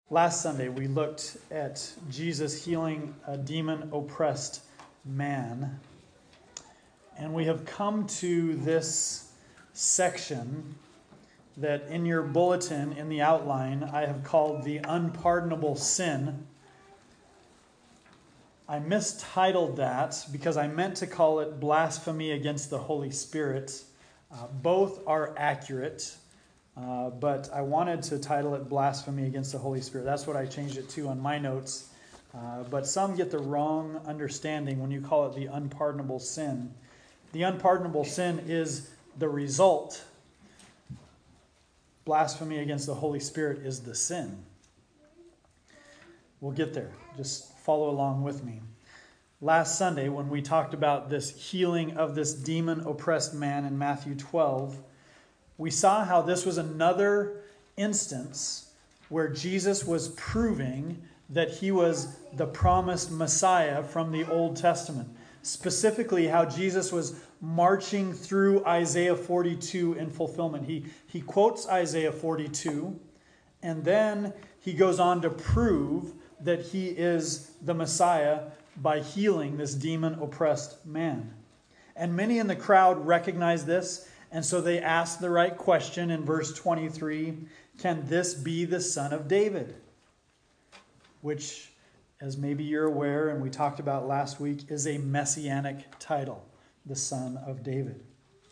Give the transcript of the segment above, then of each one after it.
Last Sunday, we looked at Jesus healing a demon-oppressed man. And we have come to this section that in your bulletin, in the outline, I have called the unpardonable sin. I mistitled that because I meant to call it blasphemy against the Holy Spirit. Both are accurate. But I wanted to title it Blasphemy Against the Holy Spirit. That's what I changed it to on my notes. But some get the wrong understanding when you call it the unpardonable sin. The unpardonable sin is the result. Blasphemy against the Holy Spirit is the sin. We'll get there. Just follow along with me. Last Sunday, when we talked about this healing of this demon-oppressed man in Matthew 12, we saw how this was another instance where Jesus was proving that he was the promised Messiah from the Old Testament. Specifically, how Jesus was marching through Isaiah 42 in fulfillment. He quotes Isaiah 42, and then he goes on to prove that he is the Messiah by healing this demon-oppressed man. And many in the crowd recognize this. And so they ask the right question in verse 23, can this be the son of David? Which, as maybe you're aware, and we talked about last week, is a messianic title, the son of David.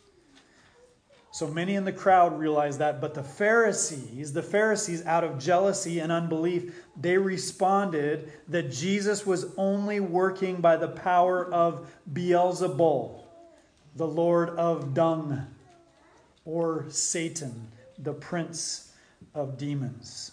So many in the crowd realize that, but the Pharisees out of jealousy and unbelief, they responded that Jesus was only working by the power of Beelzebul, the lord of dung, or Satan, the prince of demons.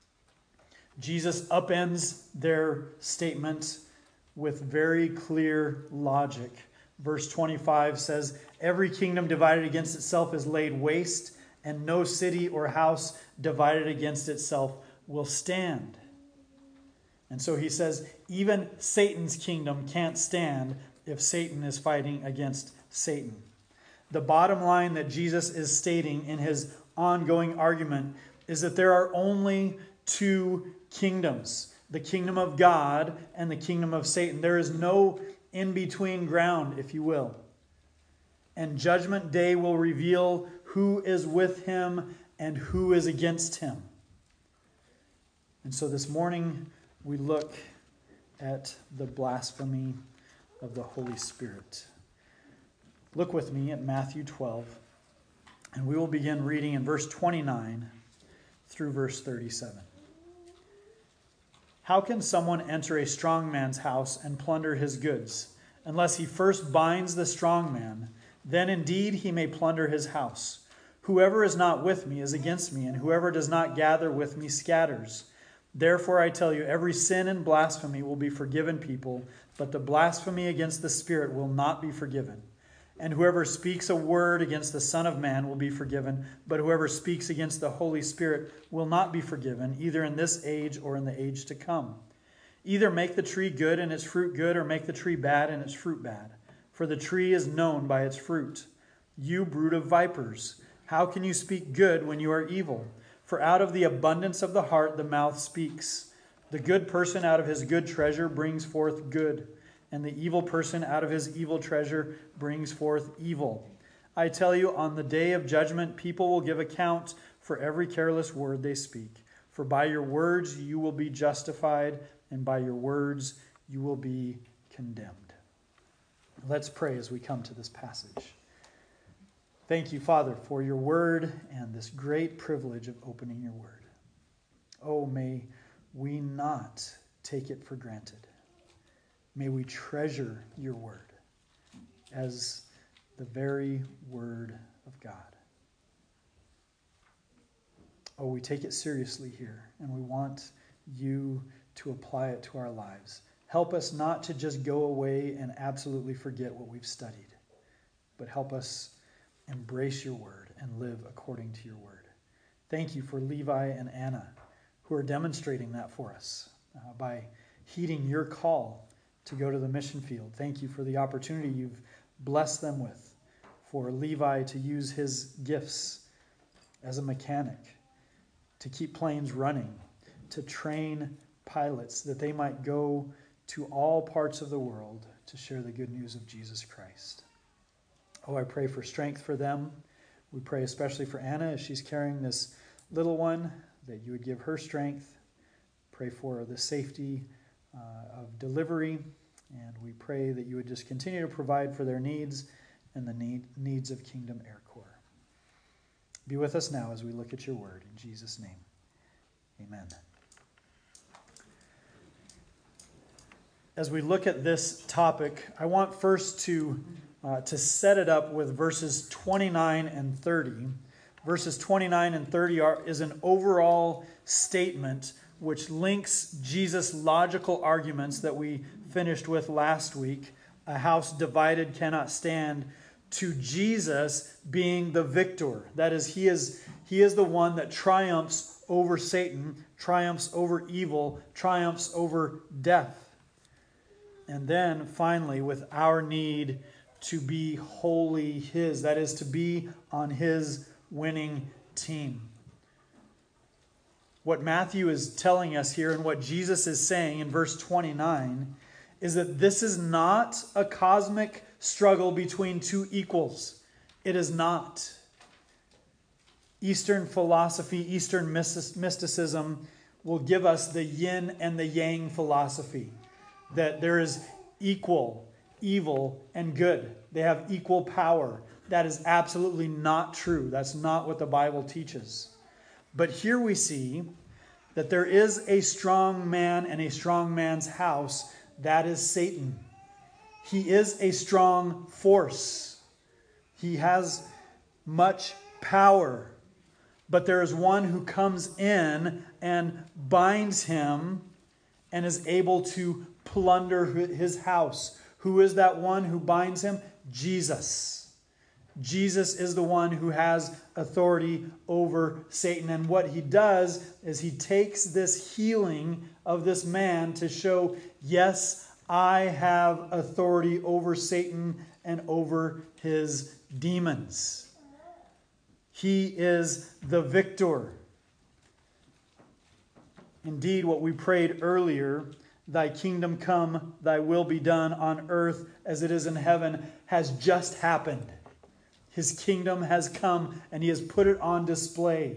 Jesus upends their statement with very clear logic. Verse 25 says, "Every kingdom divided against itself is laid waste, and no city or house divided against itself will stand." And so he says, even Satan's kingdom can't stand if Satan is fighting against Satan. The bottom line that Jesus is stating in his ongoing argument is that there are only two kingdoms, the kingdom of God and the kingdom of Satan. There is no in-between ground, if you will. And Judgment Day will reveal who is with him and who is against him. And so this morning we look at the blasphemy of the Holy Spirit. Look with me at Matthew 12, and we will begin reading in verse 29 through verse 37. "How can someone enter a strong man's house and plunder his goods, unless he first binds the strong man? Then indeed he may plunder his house. Whoever is not with me is against me, and whoever does not gather with me scatters. Therefore I tell you, every sin and blasphemy will be forgiven people, but the blasphemy against the Spirit will not be forgiven. And whoever speaks a word against the Son of Man will be forgiven, but whoever speaks against the Holy Spirit will not be forgiven, either in this age or in the age to come. Either make the tree good and its fruit good, or make the tree bad and its fruit bad. For the tree is known by its fruit. You brood of vipers, how can you speak good when you are evil? For out of the abundance of the heart the mouth speaks. The good person out of his good treasure brings forth good, and the evil person out of his evil treasure brings forth evil. I tell you, on the day of judgment, people will give account for every careless word they speak. For by your words you will be justified, and by your words you will be condemned." Let's pray as we come to this passage. Thank you, Father, for your word and this great privilege of opening your word. Oh, may we not take it for granted. May we treasure your word as the very word of God. Oh, we take it seriously here, and we want you to apply it to our lives. Help us not to just go away and absolutely forget what we've studied, but help us embrace your word and live according to your word. Thank you for Levi and Anna, who are demonstrating that for us by heeding your call to go to the mission field. Thank you for the opportunity you've blessed them with, for Levi to use his gifts as a mechanic, to keep planes running, to train pilots that they might go to all parts of the world to share the good news of Jesus Christ. Oh, I pray for strength for them. We pray especially for Anna as she's carrying this little one, that you would give her strength. Pray for the safety of delivery, and we pray that you would just continue to provide for their needs and the needs of Kingdom Air Corps. Be with us now as we look at your word. In Jesus' name, amen. As we look at this topic, I want first to set it up with verses 29 and 30. Verses 29 and 30 is an overall statement which links Jesus' logical arguments that we finished with last week, a house divided cannot stand, to Jesus being the victor. That is, he is the one that triumphs over Satan, triumphs over evil, triumphs over death. And then finally, with our need to be wholly His, that is, to be on His winning team. What Matthew is telling us here and what Jesus is saying in verse 29 is that this is not a cosmic struggle between two equals. It is not. Eastern philosophy, Eastern mysticism will give us the yin and the yang philosophy, that there is equal evil and good. They have equal power. That is absolutely not true. That's not what the Bible teaches. But here we see that there is a strong man and a strong man's house. That is Satan. He is a strong force. He has much power. But there is one who comes in and binds him and is able to plunder his house. Who is that one who binds him? Jesus. Jesus is the one who has authority over Satan. And what he does is he takes this healing of this man to show, yes, I have authority over Satan and over his demons. He is the victor. Indeed, what we prayed earlier, thy kingdom come, thy will be done on earth as it is in heaven, has just happened. His kingdom has come and he has put it on display.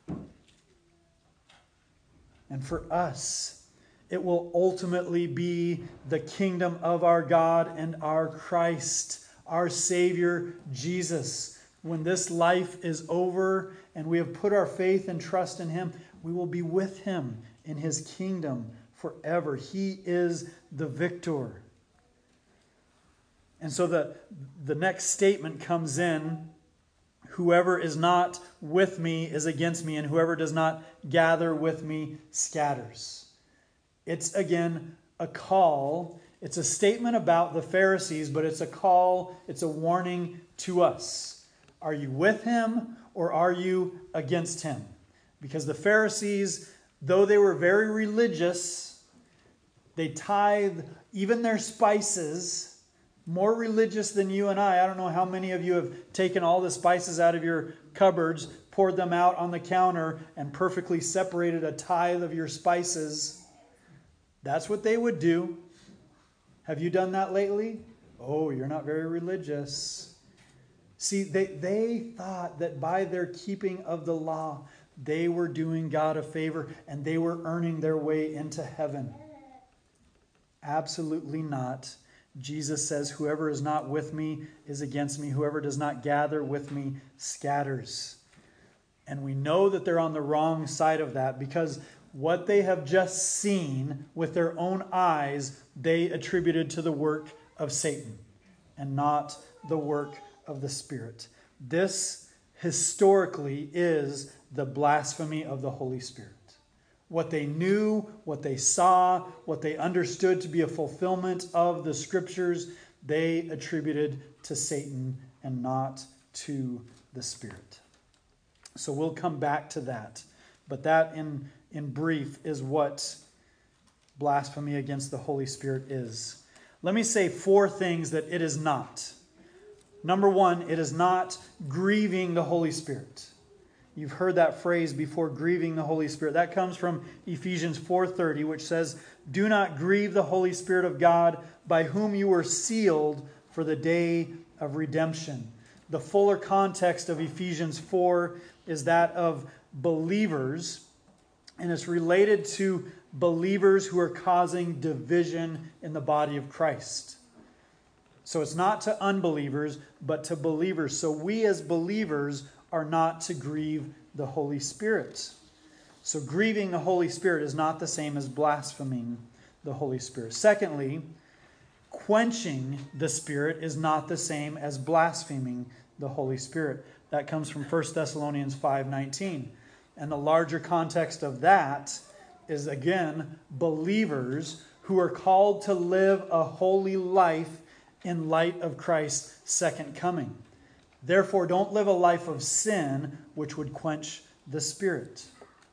And for us, it will ultimately be the kingdom of our God and our Christ, our Savior, Jesus. When this life is over and we have put our faith and trust in Him, we will be with Him in His kingdom forever. He is the victor. And so the next statement comes in, whoever is not with me is against me, and whoever does not gather with me scatters. It's again a call. It's a statement about the Pharisees, but it's a call, it's a warning to us. Are you with him or are you against him? Because the Pharisees, though they were very religious, they tithed even their spices. More religious than you and I. I don't know how many of you have taken all the spices out of your cupboards, poured them out on the counter, and perfectly separated a tithe of your spices. That's what they would do. Have you done that lately? Oh, you're not very religious. See, they thought that by their keeping of the law, they were doing God a favor and they were earning their way into heaven. Absolutely not. Jesus says, whoever is not with me is against me. Whoever does not gather with me scatters. And we know that they're on the wrong side of that because what they have just seen with their own eyes, they attributed to the work of Satan and not the work of the Spirit. This historically is the blasphemy of the Holy Spirit. What they knew, what they saw, what they understood to be a fulfillment of the Scriptures, they attributed to Satan and not to the Spirit. So we'll come back to that. But that, in brief, is what blasphemy against the Holy Spirit is. Let me say 4 things that it is not. Number 1, it is not grieving the Holy Spirit. You've heard that phrase before, grieving the Holy Spirit. That comes from Ephesians 4:30, which says, "Do not grieve the Holy Spirit of God, by whom you were sealed for the day of redemption." The fuller context of Ephesians 4 is that of believers, and it's related to believers who are causing division in the body of Christ. So it's not to unbelievers, but to believers. So we as believers are not to grieve the Holy Spirit. So grieving the Holy Spirit is not the same as blaspheming the Holy Spirit. Secondly, quenching the Spirit is not the same as blaspheming the Holy Spirit. That comes from 1 Thessalonians 5:19. And the larger context of that is, again, believers who are called to live a holy life in light of Christ's second coming. Therefore, don't live a life of sin which would quench the Spirit.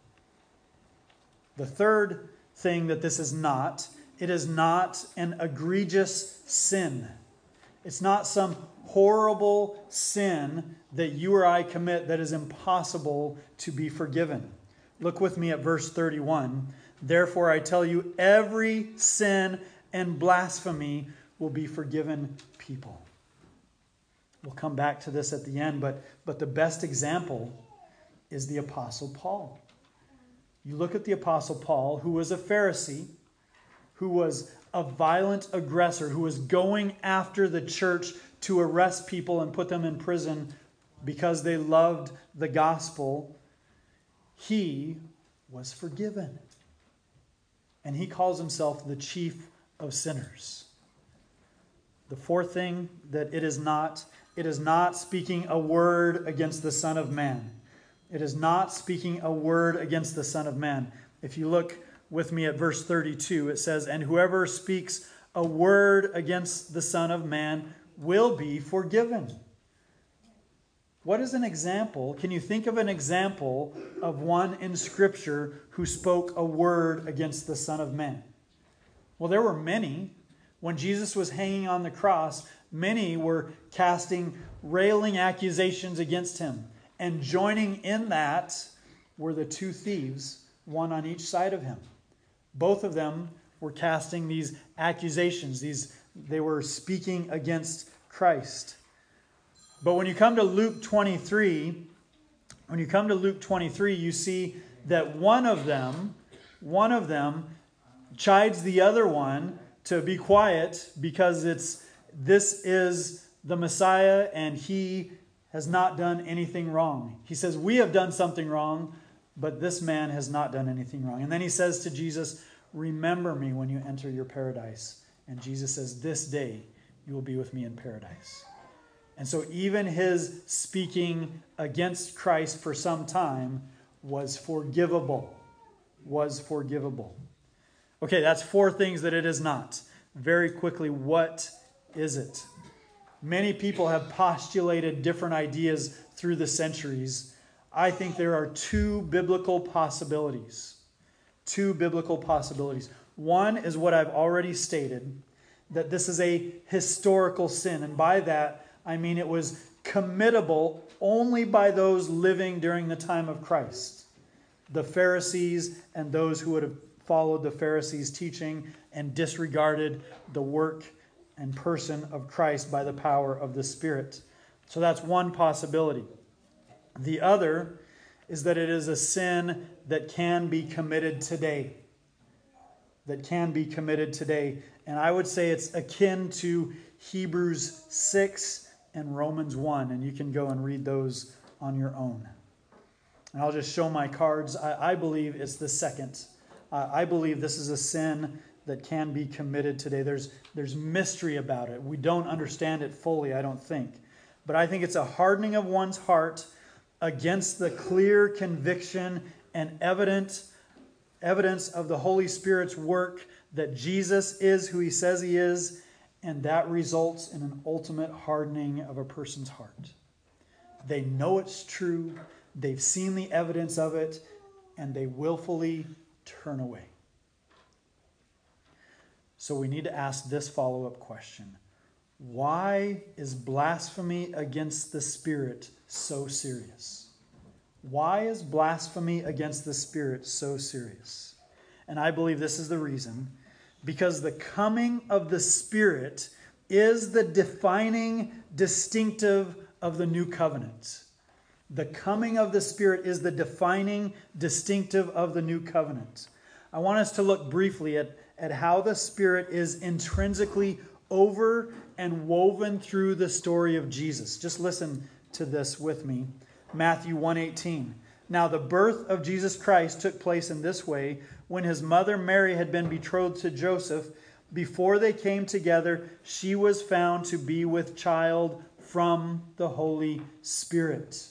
The third thing that this is not, it is not an egregious sin. It's not some horrible sin that you or I commit that is impossible to be forgiven. Look with me at verse 31. "Therefore I tell you, every sin and blasphemy will be forgiven people." We'll come back to this at the end, but the best example is the Apostle Paul. You look at the Apostle Paul, who was a Pharisee, who was a violent aggressor, who was going after the church to arrest people and put them in prison because they loved the gospel. He was forgiven. And he calls himself the chief of sinners. The fourth thing that it is not speaking a word against the Son of Man. It is not speaking a word against the Son of Man. If you look with me at verse 32, it says, "And whoever speaks a word against the Son of Man will be forgiven." What is an example? Can you think of an example of one in Scripture who spoke a word against the Son of Man? Well, there were many. When Jesus was hanging on the cross, many were casting railing accusations against him. And joining in that were the two thieves, one on each side of him. Both of them were casting these accusations. They were speaking against Christ. But when you come to Luke 23, you see that one of them chides the other one to be quiet because this is the Messiah and he has not done anything wrong. He says, "We have done something wrong, but this man has not done anything wrong." And then he says to Jesus, "Remember me when you enter your paradise." And Jesus says, "This day you will be with me in paradise." And so even his speaking against Christ for some time was forgivable. Okay, that's four things that it is not. Very quickly, what is it? Many people have postulated different ideas through the centuries. I think there are two biblical possibilities. One is what I've already stated, that this is a historical sin. And by that, I mean it was committable only by those living during the time of Christ. The Pharisees and those who would have followed the Pharisees' teaching and disregarded the work and person of Christ by the power of the Spirit. So that's one possibility. The other is that it is a sin that can be committed today. And I would say it's akin to Hebrews 6 and Romans 1. And you can go and read those on your own. And I'll just show my cards. I believe it's the second. I believe this is a sin that can be committed today. There's mystery about it. We don't understand it fully, I don't think. But I think it's a hardening of one's heart against the clear conviction and evidence of the Holy Spirit's work that Jesus is who he says he is, and that results in an ultimate hardening of a person's heart. They know it's true, they've seen the evidence of it, and they willfully turn away. So we need to ask this follow-up question. Why is blasphemy against the Spirit so serious? Why is blasphemy against the Spirit so serious? And I believe this is the reason. Because the coming of the Spirit is the defining distinctive of the new covenant. The coming of the Spirit is the defining distinctive of the new covenant. I want us to look briefly at how the Spirit is intrinsically over and woven through the story of Jesus. Just listen to this with me. Matthew 1:18. Now the birth of Jesus Christ took place in this way. When his mother Mary had been betrothed to Joseph, before they came together, she was found to be with child from the Holy Spirit.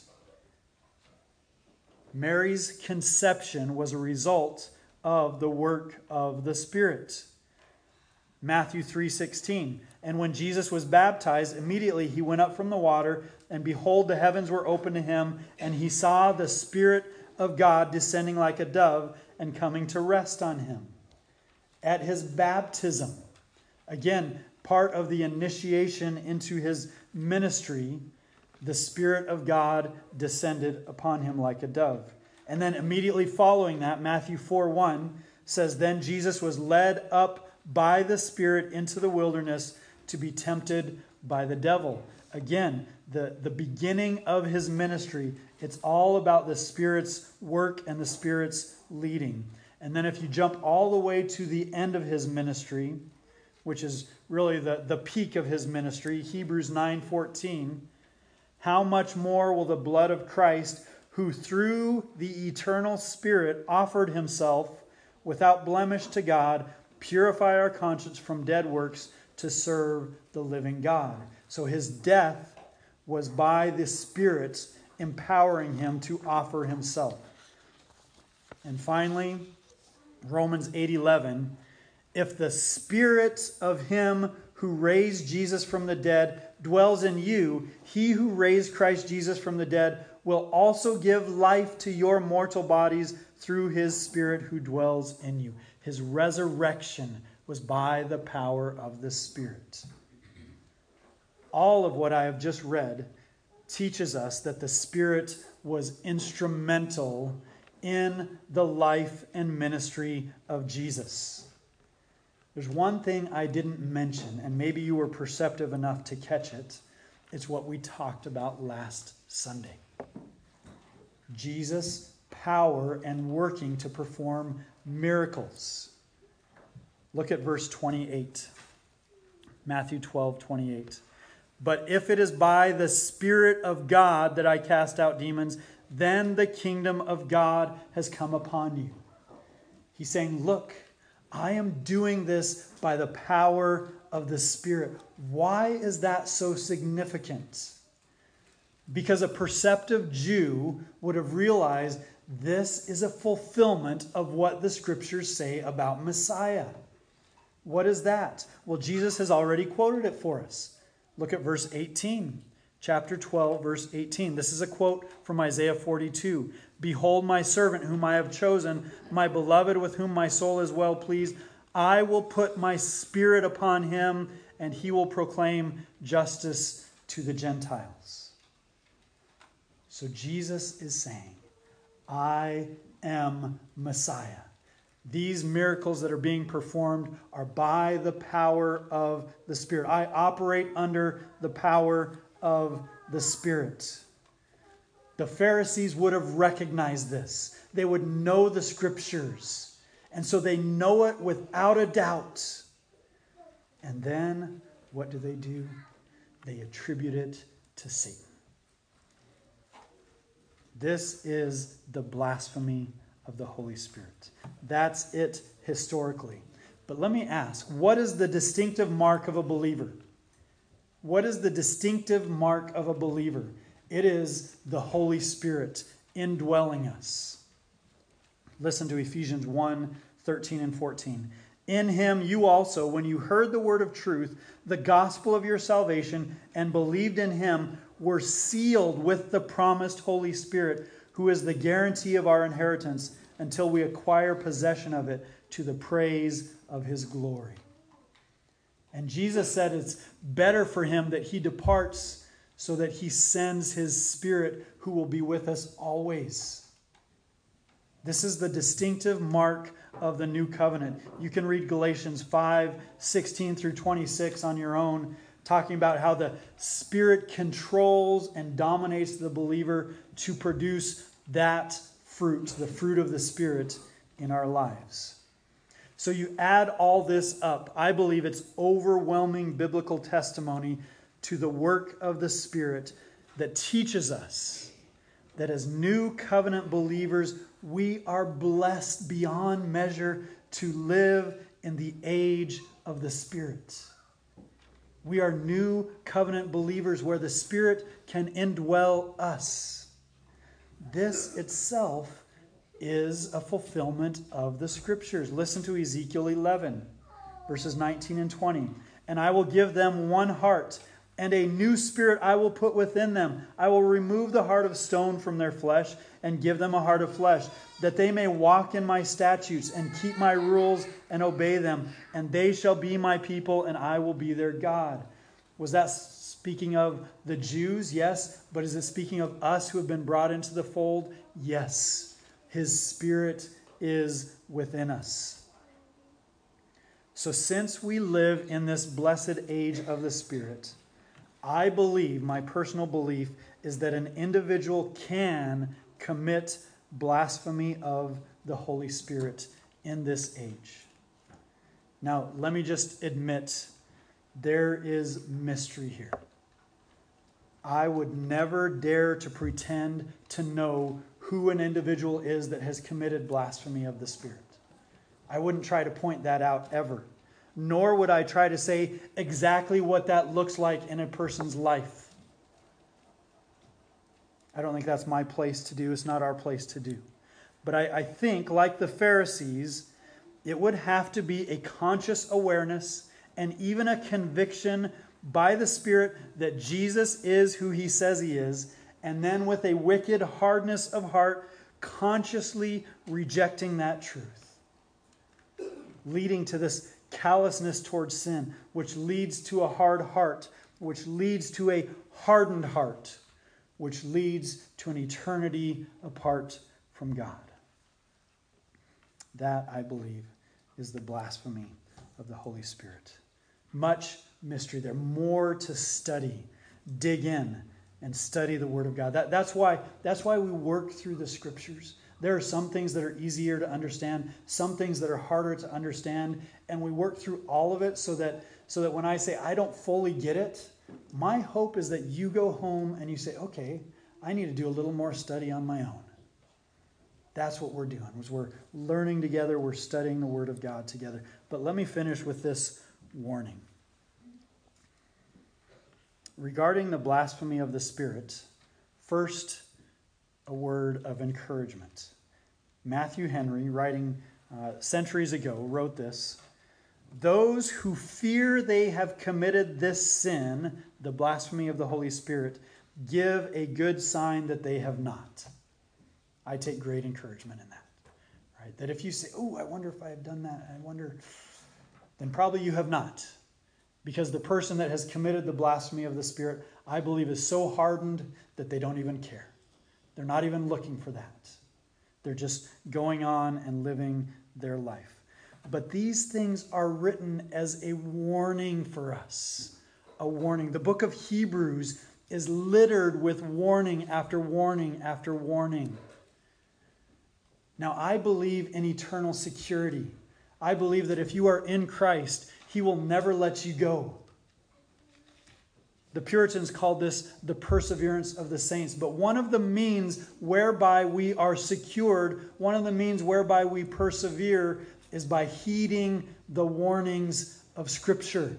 Mary's conception was a result of the work of the Spirit. Matthew 3:16. And when Jesus was baptized, immediately he went up from the water, and behold, the heavens were opened to him, and he saw the Spirit of God descending like a dove and coming to rest on him. At his baptism, again, part of the initiation into his ministry, the Spirit of God descended upon him like a dove. And then immediately following that, Matthew 4:1 says, Then Jesus was led up by the Spirit into the wilderness to be tempted by the devil. Again, the beginning of his ministry, it's all about the Spirit's work and the Spirit's leading. And then if you jump all the way to the end of his ministry, which is really the peak of his ministry, Hebrews 9:14, how much more will the blood of Christ, who through the eternal Spirit offered himself without blemish to God, purify our conscience from dead works to serve the living God. So his death was by the Spirit empowering him to offer himself. And finally, Romans 8:11, if the Spirit of him who raised Jesus from the dead dwells in you, he who raised Christ Jesus from the dead will also give life to your mortal bodies through his Spirit who dwells in you. His resurrection was by the power of the Spirit. All of what I have just read teaches us that the Spirit was instrumental in the life and ministry of Jesus. There's one thing I didn't mention, and maybe you were perceptive enough to catch it. It's what we talked about last Sunday. Jesus' power and working to perform miracles. Look at verse 28. Matthew 12:28. But if it is by the Spirit of God that I cast out demons, then the kingdom of God has come upon you. He's saying, look, I am doing this by the power of the Spirit. Why is that so significant? Because a perceptive Jew would have realized this is a fulfillment of what the Scriptures say about Messiah. What is that? Well, Jesus has already quoted it for us. Look at verse 18. Chapter 12, verse 18. This is a quote from Isaiah 42. Behold my servant whom I have chosen, my beloved with whom my soul is well pleased. I will put my Spirit upon him, and he will proclaim justice to the Gentiles. So Jesus is saying, I am Messiah. These miracles that are being performed are by the power of the Spirit. I operate under the power of the Spirit. The Pharisees would have recognized this. They would know the Scriptures. And so they know it without a doubt. And then what do? They attribute it to Satan. This is the blasphemy of the Holy Spirit. That's it historically. But let me ask, what is the distinctive mark of a believer? What is the distinctive mark of a believer? It is the Holy Spirit indwelling us. Listen to Ephesians 1:13 and 14. In him you also, when you heard the word of truth, the gospel of your salvation, and believed in him, were sealed with the promised Holy Spirit, who is the guarantee of our inheritance until we acquire possession of it to the praise of his glory. And Jesus said it's better for him that he departs so that he sends his Spirit who will be with us always. This is the distinctive mark of the new covenant. You can read Galatians 5:16 through 26 on your own, talking about how the Spirit controls and dominates the believer to produce that fruit, the fruit of the Spirit in our lives. So you add all this up. I believe it's overwhelming biblical testimony to the work of the Spirit that teaches us that as new covenant believers, we are blessed beyond measure to live in the age of the Spirit. We are new covenant believers where the Spirit can indwell us. This itself is a fulfillment of the Scriptures. Listen to Ezekiel 11, verses 19 and 20. And I will give them one heart, and a new spirit I will put within them. I will remove the heart of stone from their flesh and give them a heart of flesh, that they may walk in my statutes and keep my rules and obey them. And they shall be my people, and I will be their God. Was that speaking of the Jews? Yes. But is it speaking of us who have been brought into the fold? Yes. His Spirit is within us. So since we live in this blessed age of the Spirit, I believe, my personal belief, is that an individual can commit blasphemy of the Holy Spirit in this age. Now, let me just admit, there is mystery here. I would never dare to pretend to know who an individual is that has committed blasphemy of the Spirit. I wouldn't try to point that out ever. Nor would I try to say exactly what that looks like in a person's life. I don't think that's my place to do. It's not our place to do. But I think, like the Pharisees, it would have to be a conscious awareness and even a conviction by the Spirit that Jesus is who he says he is, and then with a wicked hardness of heart, consciously rejecting that truth, leading to this callousness towards sin, which leads to a hard heart, which leads to a hardened heart, which leads to an eternity apart from God. That, I believe, is the blasphemy of the Holy Spirit. Much mystery there, more to study, dig in, and study the Word of God. That's why we work through the Scriptures. There are some things that are easier to understand, some things that are harder to understand, and we work through all of it so that when I say I don't fully get it, my hope is that you go home and you say, okay, I need to do a little more study on my own. That's what we're doing, is we're learning together, we're studying the Word of God together. But let me finish with this warning. Regarding the blasphemy of the Spirit, first, a word of encouragement. Matthew Henry, writing centuries ago, wrote this: "Those who fear they have committed this sin, the blasphemy of the Holy Spirit, give a good sign that they have not." I take great encouragement in that. Right? That if you say, "Oh, I wonder if I have done that," then probably you have not. Because the person that has committed the blasphemy of the Spirit, I believe, is so hardened that they don't even care. They're not even looking for that. They're just going on and living their life. But these things are written as a warning for us. A warning. The book of Hebrews is littered with warning after warning after warning. Now, I believe in eternal security. I believe that if you are in Christ, He will never let you go. The Puritans called this the perseverance of the saints. But one of the means whereby we are secured, one of the means whereby we persevere, is by heeding the warnings of Scripture.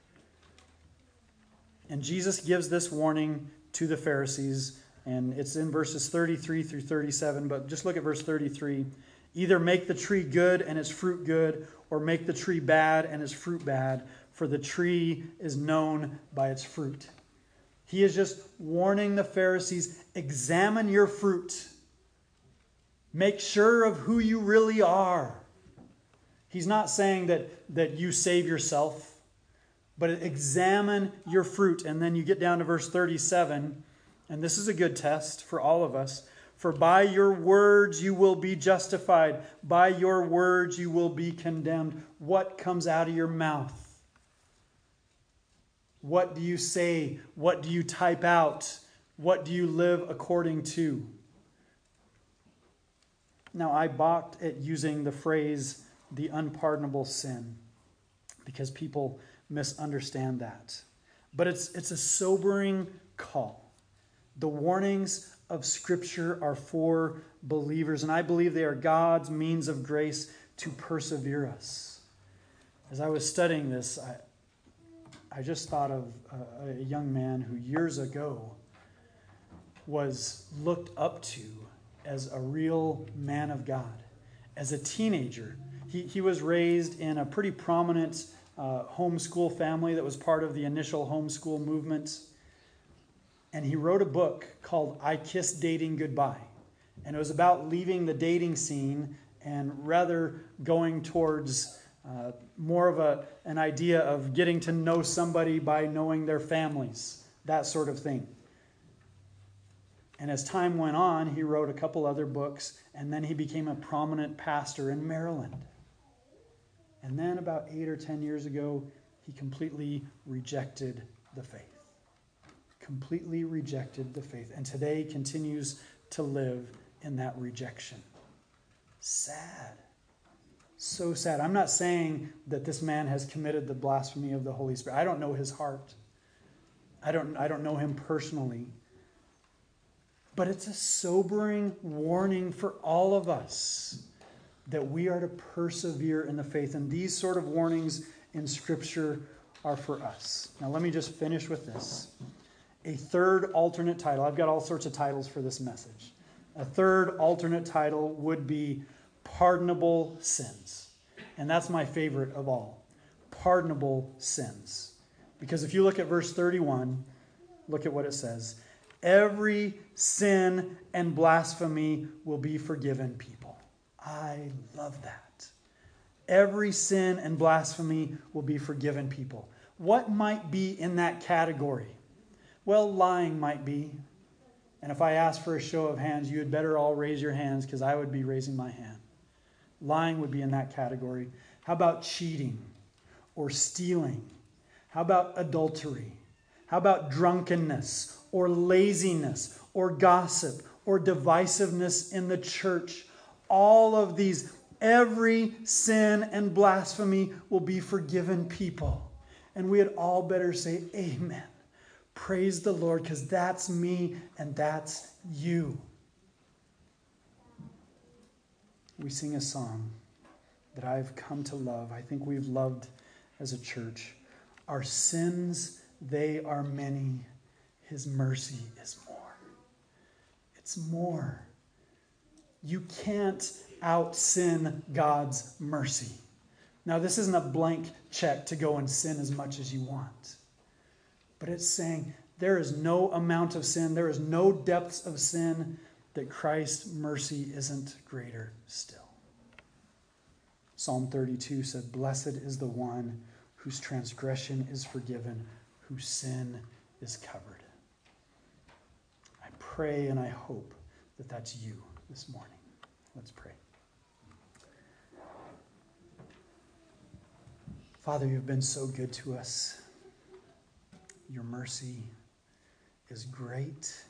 And Jesus gives this warning to the Pharisees, and it's in verses 33 through 37. But just look at verse 33. "Either make the tree good and its fruit good, or make the tree bad and its fruit bad, for the tree is known by its fruit." He is just warning the Pharisees, examine your fruit. Make sure of who you really are. He's not saying that you save yourself, But examine your fruit. And then you get down to verse 37, and this is a good test for all of us. For by your words you will be justified. By your words you will be condemned. What comes out of your mouth? What do you say? What do you type out? What do you live according to? Now, I balked at using the phrase, the unpardonable sin, because people misunderstand that. But it's a sobering call. The warnings of Scripture are for believers, and I believe they are God's means of grace to persevere us. As I was studying this, I just thought of a young man who years ago was looked up to as a real man of God. As a teenager, he was raised in a pretty prominent homeschool family that was part of the initial homeschool movement. And he wrote a book called I Kissed Dating Goodbye. And it was about leaving the dating scene and rather going towards more of an idea of getting to know somebody by knowing their families, that sort of thing. And as time went on, he wrote a couple other books, and then he became a prominent pastor in Maryland. And then about 8 or 10 years ago, he completely rejected the faith. Completely rejected the faith. And today continues to live in that rejection. Sad. So sad. I'm not saying that this man has committed the blasphemy of the Holy Spirit. I don't know his heart. I don't know him personally. But it's a sobering warning for all of us that we are to persevere in the faith. And these sort of warnings in Scripture are for us. Now let me just finish with this. A third alternate title. I've got all sorts of titles for this message. A third alternate title would be Pardonable Sins. And that's my favorite of all. Pardonable sins. Because if you look at verse 31, look at what it says. Every sin and blasphemy will be forgiven people. I love that. Every sin and blasphemy will be forgiven people. What might be in that category? Well, lying might be. And if I asked for a show of hands, you had better all raise your hands because I would be raising my hand. Lying would be in that category. How about cheating or stealing? How about adultery? How about drunkenness or laziness or gossip or divisiveness in the church? All of these, every sin and blasphemy will be forgiven people. And we had all better say amen. Praise the Lord, because that's me and that's you. We sing a song that I've come to love. I think we've loved as a church. Our sins, they are many. His mercy is more. It's more. You can't out-sin God's mercy. Now, this isn't a blank check to go and sin as much as you want. But it's saying there is no amount of sin, there is no depths of sin that Christ's mercy isn't greater still. Psalm 32 said, "Blessed is the one whose transgression is forgiven, whose sin is covered." I pray and I hope that that's you this morning. Let's pray. Father, you've been so good to us. Your mercy is great.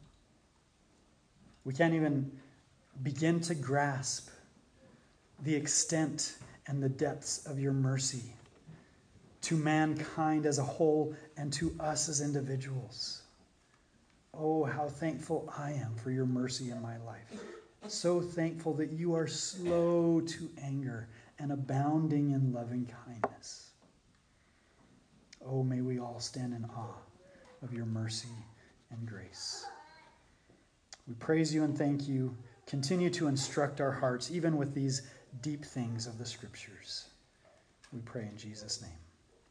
We can't even begin to grasp the extent and the depths of your mercy to mankind as a whole and to us as individuals. Oh, how thankful I am for your mercy in my life. So thankful that you are slow to anger and abounding in loving kindness. Oh, may we all stand in awe of your mercy and grace. We praise you and thank you. Continue to instruct our hearts, even with these deep things of the Scriptures. We pray in Jesus' name.